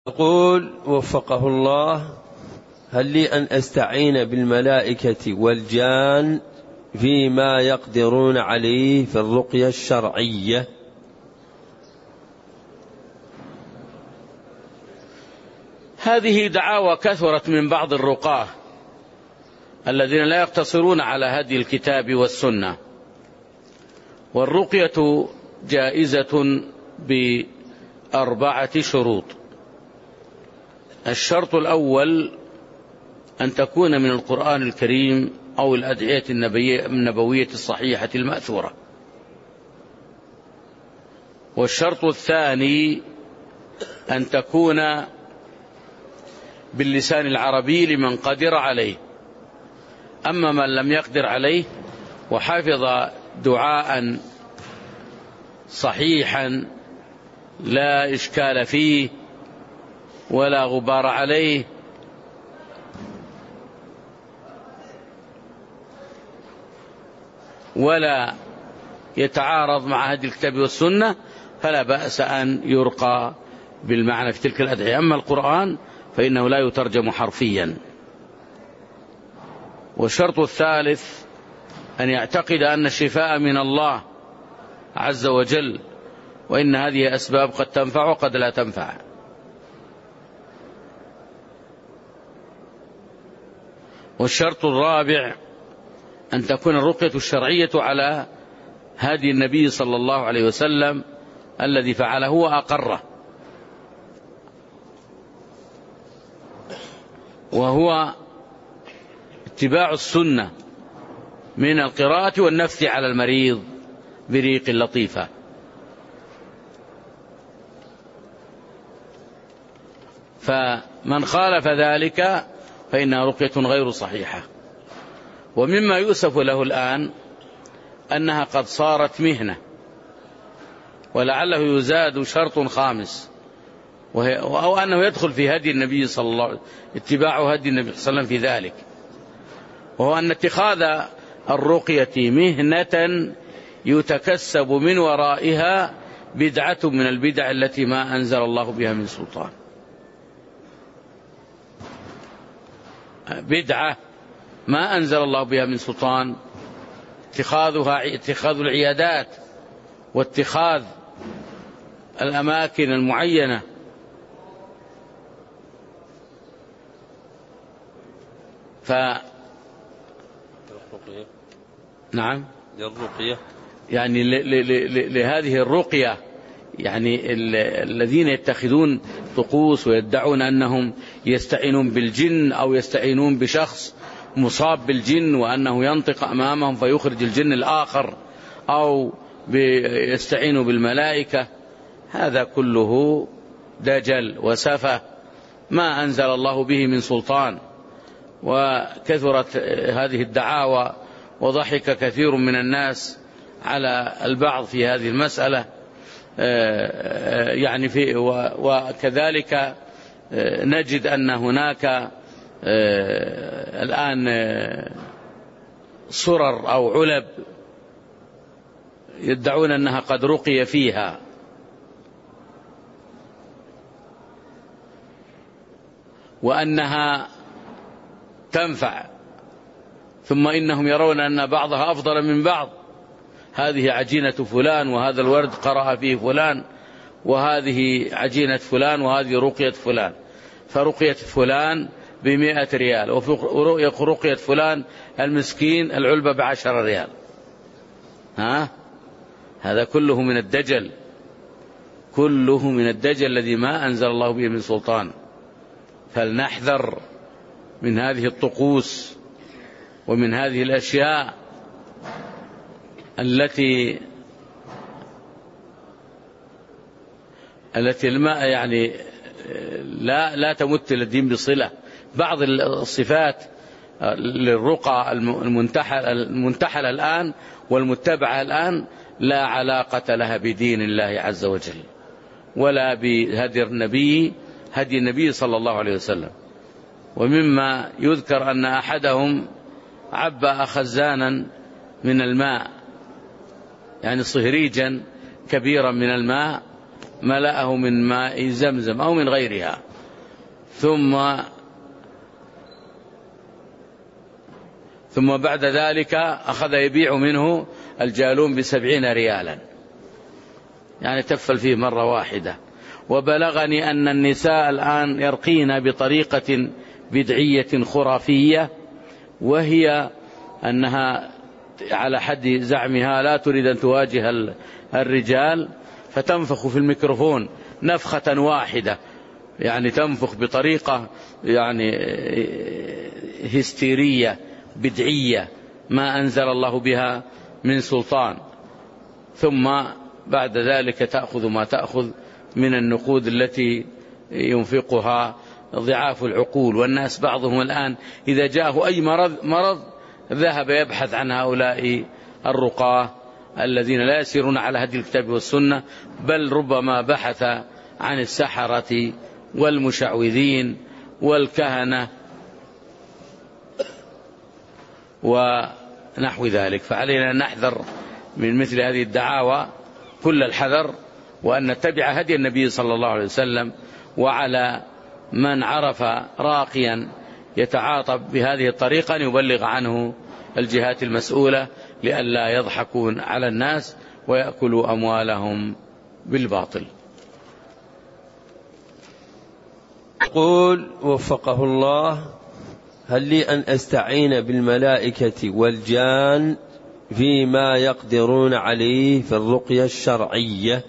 يقول وفقه الله: هل لي أن أستعين بالملائكة والجان فيما يقدرون عليه في الرقية الشرعية؟ هذه دعاوى كثرت من بعض الرقاة الذين لا يقتصرون على هدي الكتاب والسنة. والرقية جائزة ب4 شروط. الشرط الأول أن تكون من القرآن الكريم أو الأدعية النبوية الصحيحة المأثورة. والشرط الثاني أن تكون باللسان العربي لمن قدر عليه. أما من لم يقدر عليه وحفظ دعاء صحيحا لا إشكال فيه ولا غبار عليه ولا يتعارض مع هدي الكتاب والسنة فلا بأس أن يرقى بالمعنى في تلك الأدعية. أما القرآن فإنه لا يترجم حرفيا. والشرط الثالث أن يعتقد أن الشفاء من الله عز وجل، وإن هذه أسباب قد تنفع وقد لا تنفع. والشرط الرابع أن تكون الرقية الشرعية على هدي النبي صلى الله عليه وسلم الذي فعله وأقره، وهو اتباع السنة من القراءة والنفث على المريض بريق لطيفة. فمن خالف ذلك فإنها رقية غير صحيحة. ومما يؤسف له الآن أنها قد صارت مهنة، ولعله يزاد شرط خامس، أو أنه يدخل في هدي النبي صلى الله عليه وسلم، اتباع هدي النبي صلى الله عليه وسلم في ذلك، وهو أن اتخاذ الرقية مهنة يتكسب من ورائها بدعة من البدع التي ما أنزل الله بها من سلطان. بدعة ما أنزل الله بها من سلطان، اتخاذ العيادات واتخاذ الأماكن المعينة نعم للرقية، يعني لهذه الرقية، يعني الذين يتخذون طقوس ويدعون أنهم يستعينون بالجن أو يستعينون بشخص مصاب بالجن وأنه ينطق أمامهم فيخرج الجن الآخر، أو يستعينوا بالملائكة، هذا كله دجل وسفه ما أنزل الله به من سلطان. وكثرت هذه الدعاوى وضحك كثير من الناس على البعض في هذه المسألة. يعني وكذلك نجد أن هناك الآن صرر أو علب يدعون أنها قد رقي فيها، وأنها تنفع، ثم إنهم يرون أن بعضها أفضل من بعض. هذه عجينة فلان، وهذا الورد قرأ فيه فلان، وهذه عجينة فلان، وهذه رقية فلان، فرقية فلان ب100 ريال، ورقية فلان المسكين العلبة ب10 ريال. هذا كله من الدجل، كله من الدجل الذي ما أنزل الله به من سلطان. فلنحذر من هذه الطقوس ومن هذه الأشياء التي يعني لا تمت الدين بصلة. بعض الصفات للرقى المنتحلة الآن والمتبعة الآن لا علاقة لها بدين الله عز وجل ولا بهدي النبي صلى الله عليه وسلم. ومما يذكر أن أحدهم عبأ خزانا من الماء، يعني صهريجا كبيرا من الماء، ملأه من ماء زمزم أو من غيرها، ثم بعد ذلك أخذ يبيع منه الجالون ب70 ريالا، يعني تفل فيه مرة واحدة. وبلغني أن النساء الآن يرقين بطريقة بدعية خرافية، وهي أنها على حد زعمها لا تريد أن تواجه الرجال، فتنفخ في الميكروفون نفخة واحدة، يعني تنفخ بطريقة يعني هستيرية بدعية ما أنزل الله بها من سلطان. ثم بعد ذلك تأخذ ما تأخذ من النقود التي ينفقها ضعاف العقول. والناس بعضهم الآن إذا جاءه أي مرض ذهب يبحث عن هؤلاء الرقاة الذين لا يسيرون على هدي الكتاب والسنة، بل ربما بحث عن السحرة والمشعوذين والكهنة ونحو ذلك. فعلينا أن نحذر من مثل هذه الدعاوى كل الحذر، وأن نتبع هدي النبي صلى الله عليه وسلم. وعلى من عرف راقيا يتعاطى بهذه الطريقة أن يبلغ عنه الجهات المسؤولة، لئلا يضحكون على الناس ويأكلوا أموالهم بالباطل. يقول وفقه الله: هل لي أن أستعين بالملائكة والجان فيما يقدرون عليه في الرقية الشرعية؟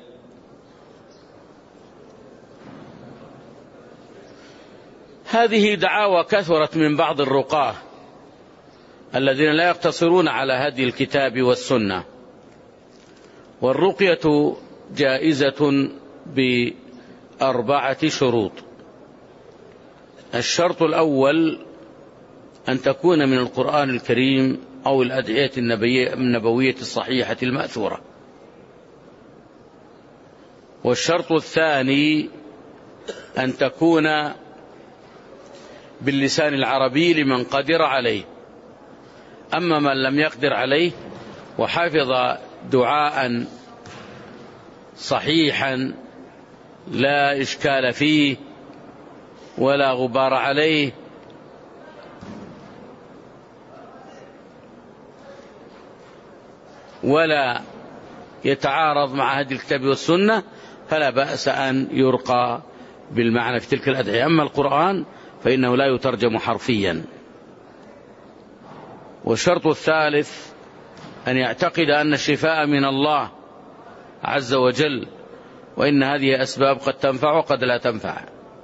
هذه دعاوى كثرت من بعض الرقاة الذين لا يقتصرون على هدي الكتاب والسنة. والرقية جائزة ب4 شروط. الشرط الأول أن تكون من القرآن الكريم أو الأدعية النبوية الصحيحة المأثورة. والشرط الثاني أن تكون باللسان العربي لمن قدر عليه. أما من لم يقدر عليه وحفظ دعاء صحيحا لا إشكال فيه ولا غبار عليه ولا يتعارض مع هدي الكتاب والسنة، فلا بأس أن يرقى بالمعنى في تلك الأدعية. أما القرآن فإنه لا يترجم حرفيا. والشرط الثالث أن يعتقد أن الشفاء من الله عز وجل، وإن هذه أسباب قد تنفع وقد لا تنفع.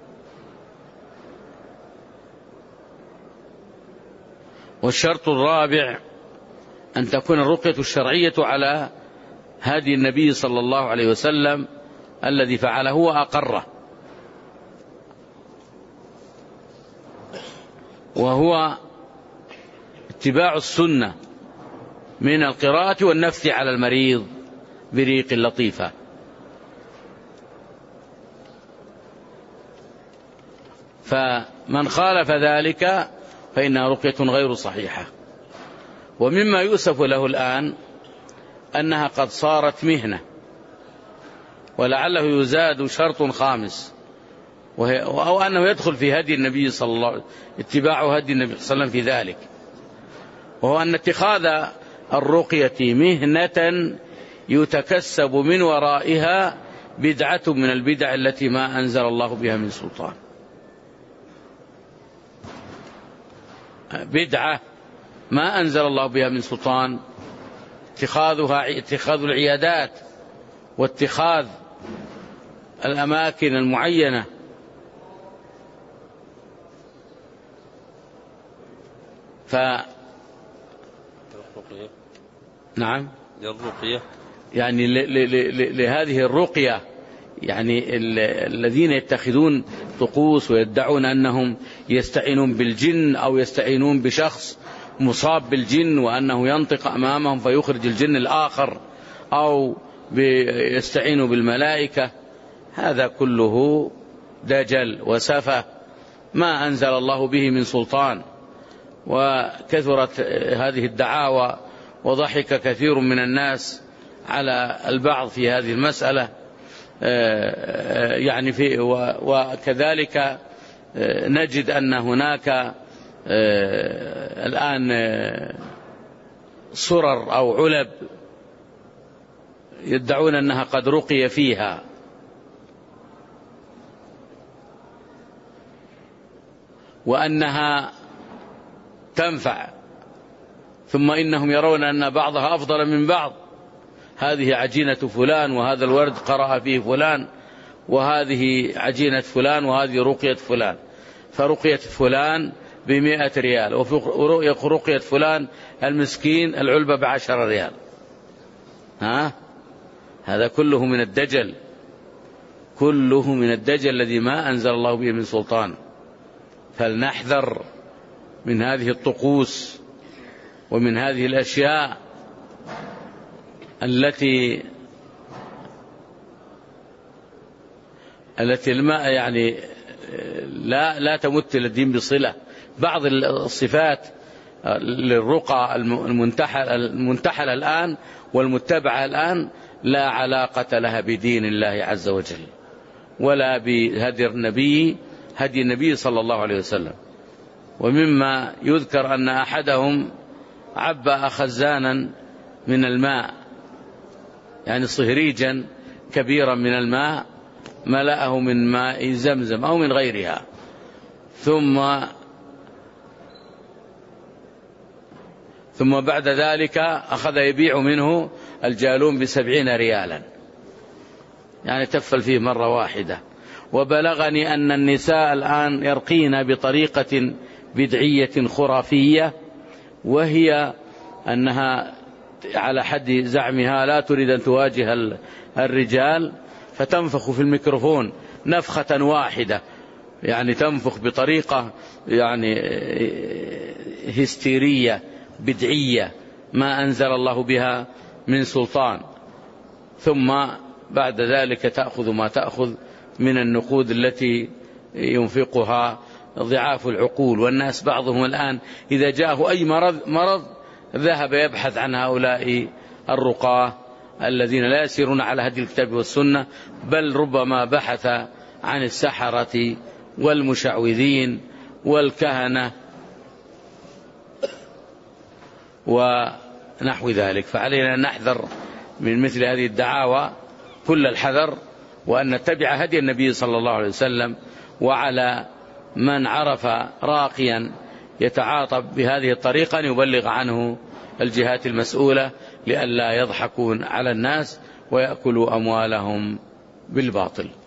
والشرط الرابع أن تكون الرقية الشرعية على هدي النبي صلى الله عليه وسلم الذي فعله وأقره، وهو اتباع السنة من القراءة والنفث على المريض بريق لطيفة. فمن خالف ذلك فإنها رقية غير صحيحة. ومما يؤسف له الآن أنها قد صارت مهنة، ولعله يزاد شرط خامس، أو أنه يدخل في هدي النبي صلى الله عليه وسلم، اتباع هدي النبي صلى الله عليه وسلم في ذلك، وهو أن اتخاذ الرقية مهنة يتكسب من ورائها بدعة من البدع التي ما أنزل الله بها من سلطان. بدعة ما أنزل الله بها من سلطان، اتخاذ العيادات واتخاذ الأماكن المعينة. نعم، للرقية يعني لهذه الرقية، يعني الذين يتخذون طقوس ويدعون أنهم يستعينون بالجن أو يستعينون بشخص مصاب بالجن وأنه ينطق أمامهم فيخرج الجن الآخر، أو يستعينوا بالملائكة، هذا كله دجل وسفه ما أنزل الله به من سلطان. وكثرت هذه الدعاوى وضحك كثير من الناس على البعض في هذه المسألة، يعني وكذلك نجد أن هناك الآن صرر أو علب يدعون أنها قد رقي فيها، وأنها تنفع، ثم إنهم يرون أن بعضها أفضل من بعض. هذه عجينة فلان، وهذا الورد قرأ فيه فلان، وهذه عجينة فلان، وهذه رقية فلان، فرقية فلان ب100 ريال، ورقية فلان المسكين العلبة ب10 ريال. هذا كله من الدجل، كله من الدجل الذي ما أنزل الله به من سلطان. فلنحذر من هذه الطقوس ومن هذه الأشياء التي يعني لا تمت الدين بصلة. بعض الصفات للرقى المنتحلة الآن والمتبعة الآن لا علاقة لها بدين الله عز وجل ولا بهدي النبي صلى الله عليه وسلم. ومما يذكر أن أحدهم عبأ خزانا من الماء، يعني صهريجا كبيرا من الماء، ملأه من ماء زمزم أو من غيرها، ثم بعد ذلك أخذ يبيع منه الجالون ب70 ريالا، يعني تفل فيه مرة واحدة. وبلغني أن النساء الآن يرقين بطريقة بدعية خرافية، وهي أنها على حد زعمها لا تريد أن تواجه الرجال، فتنفخ في الميكروفون نفخة واحدة، يعني تنفخ بطريقة يعني هستيرية بدعية ما أنزل الله بها من سلطان، ثم بعد ذلك تأخذ ما تأخذ من النقود التي ينفقها ضعاف العقول. والناس بعضهم الآن إذا جاءه أي مرض ذهب يبحث عن هؤلاء الرقاة الذين لا يسيرون على هدي الكتاب والسنة، بل ربما بحث عن السحرة والمشعوذين والكهنة ونحو ذلك. فعلينا أن نحذر من مثل هذه الدعاوى كل الحذر، وأن نتبع هدي النبي صلى الله عليه وسلم. وعلى من عرف راقيا يتعاطى بهذه الطريقة أن يبلغ عنه الجهات المسؤولة لئلا يضحكون على الناس ويأكلوا أموالهم بالباطل.